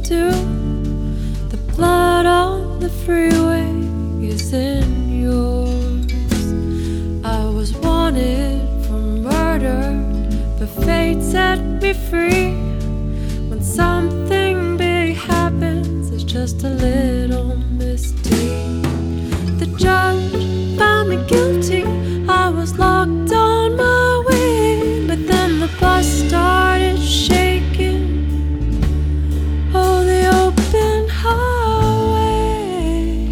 do. The blood on the freeway isn't yours. I was wanted for murder, but fate set me free. When something big happens, it's just a little mistake. The judge found me guilty. I was locked on my way, but then the bus started shaking. Oh, the open highway.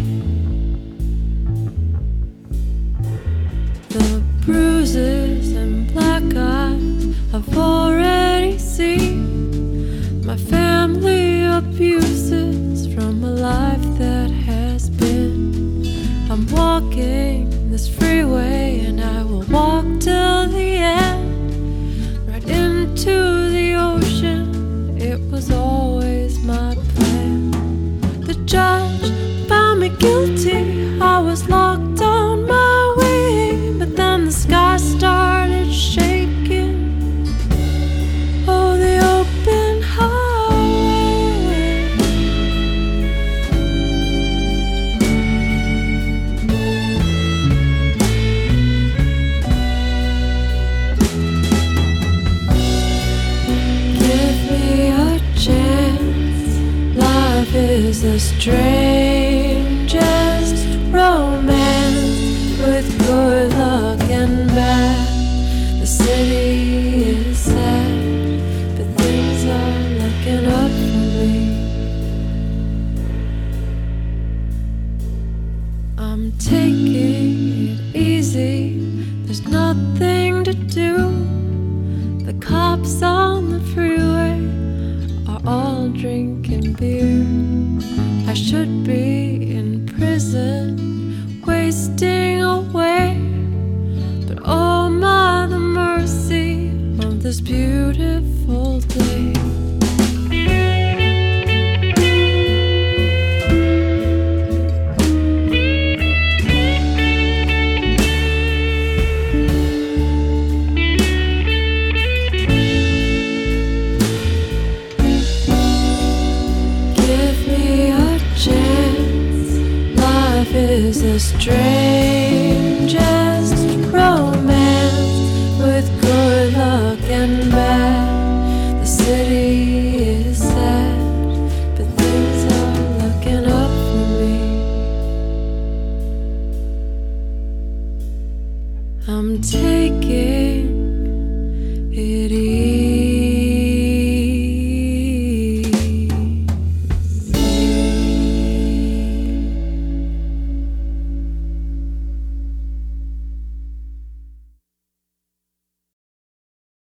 The bruises and black eyes I've already seen. My family abuses from a life that has been. I'm walking this freeway and I will walk till the end, right into the ocean. It was always my plan. The judge found me guilty. I was locked on my way, but then the sky started shaking. Oh, the open highway. Give me a chance. Life is the strangest romance, with good luck and bad. The city is sad, but things are looking up for me. I'm taking it easy, there's nothing to do. The cops on the freeway are all drinking beer. I should be in prison, wasting away, but oh my, the mercy of this beautiful day. Give me a chance. Life is the strangest romance, with good luck and bad. The city is sad, but things are looking up for me. I'm taking